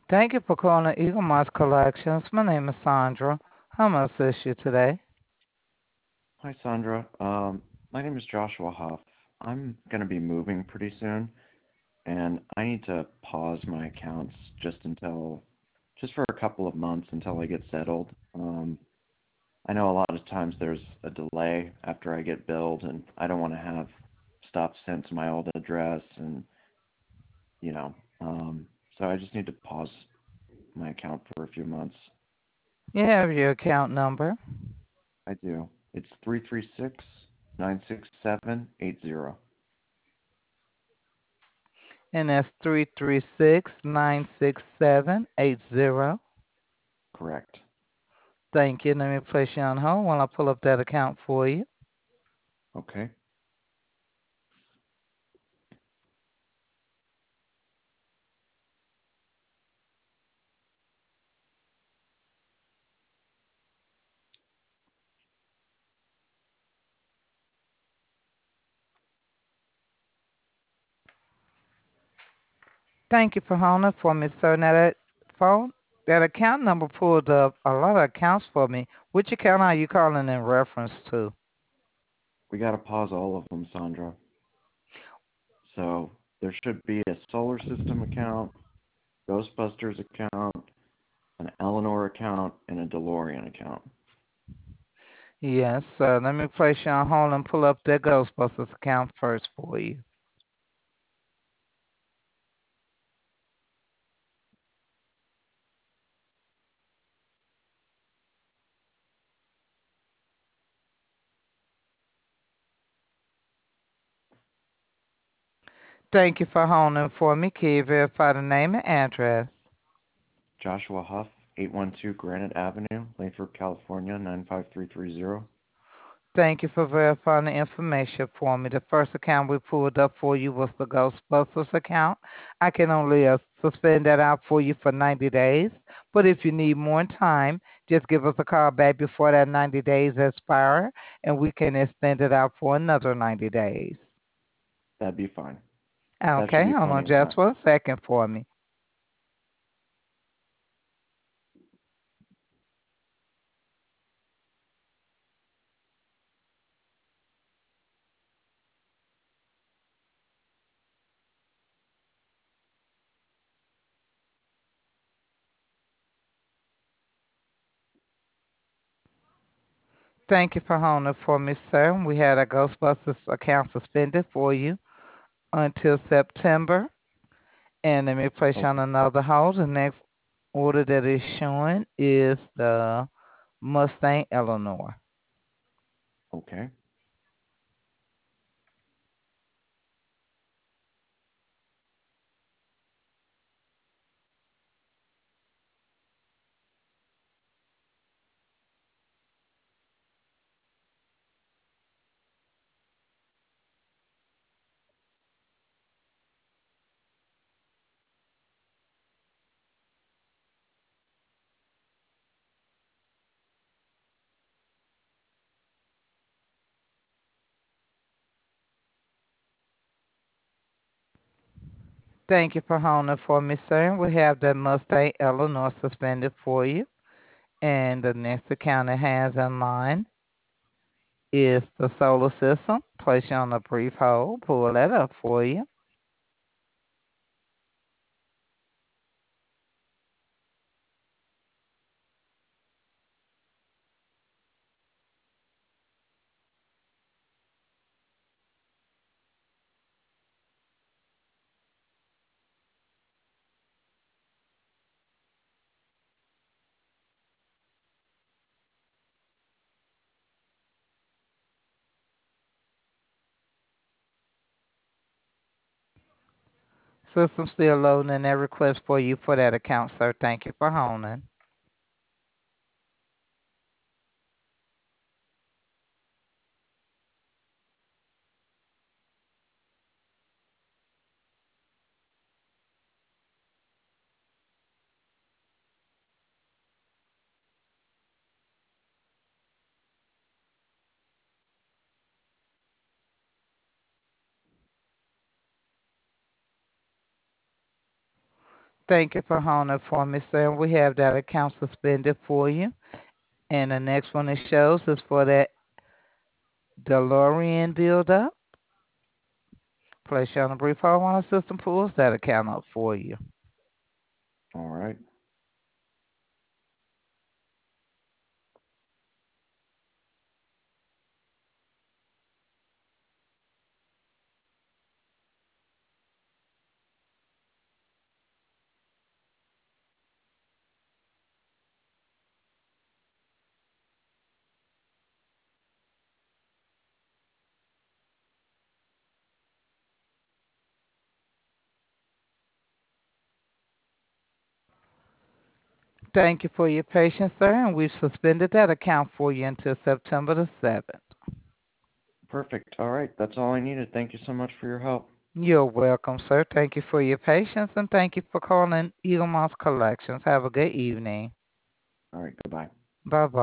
Thank you for calling Eagle Moss Collections. My name is Sandra. How may I assist you today? Hi, Sandra. My name is Joshua Huff. I'm going to be moving pretty soon, and I need to pause my accounts just for a couple of months until I get settled. I know a lot of times there's a delay after I get billed, and I don't want to have stuff sent to my old address, and you know, um, so I just need to pause my account for a few months. You have your account number, I do. It's 336-967-80. and that's 336-967-80. Correct. Thank you. Let me place you on hold while I pull up that account for you. Okay. Thank you for holding for me, sir. Now phone, that account number pulled up a lot of accounts for me. Which account are you calling in reference to? We got to pause all of them, Sandra. So there should be a solar system account, Ghostbusters account, an Eleanor account, and a DeLorean account. Yes, sir. Let me place you on hold and pull up that Ghostbusters account first for you. Thank you for holding for me. Can you verify the name and address? Joshua Huff, 812 Granite Avenue, Langford, California, 95330. Thank you for verifying the information for me. The first account we pulled up for you was the Ghostbusters account. I can only suspend that out for you for 90 days. But if you need more time, just give us a call back before that 90 days expire and we can extend it out for another 90 days. That'd be fine. That should Okay, be hold plenty on of just time. for a second for me. Thank you for holding for me, sir. We had a Ghostbusters account suspended for you until September. And let me place you on Okay. another hold. The next order that is showing is the Mustang Eleanor. Okay. Thank you for holding for me, sir. We have the Mustang Eleanor suspended for you. And the next account it has in line is the solar system. Place you on a brief hold. Pull that up for you. System still loading and that request for you for that account, sir. Thank you for holding. Thank you for holding for me, sir. We have that account suspended for you. And the next one it shows is for that DeLorean build-up. Place you on a brief hold while the system pulls that account up for you. All right. Thank you for your patience, sir, and we've suspended that account for you until September the 7th. Perfect. All right. That's all I needed. Thank you so much for your help. You're welcome, sir. Thank you for your patience and thank you for calling Eagle Moss Collections. Have a good evening. All right. Goodbye. Bye bye.